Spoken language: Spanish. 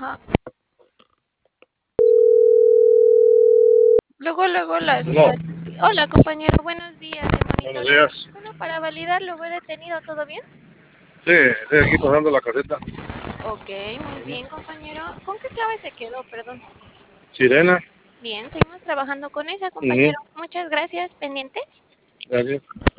Ajá. Luego No, Hola, compañero, buenos días de buenos monitoreo. días. Bueno, para validar, ¿lo veo detenido? ¿Todo bien? Sí, estoy aquí pasando la caseta. Ok, muy bien, compañero. ¿Con qué clave se quedó? Perdón. Sirena. Bien, seguimos trabajando con esa, Ujú, compañero. Muchas gracias. ¿Pendiente? gracias.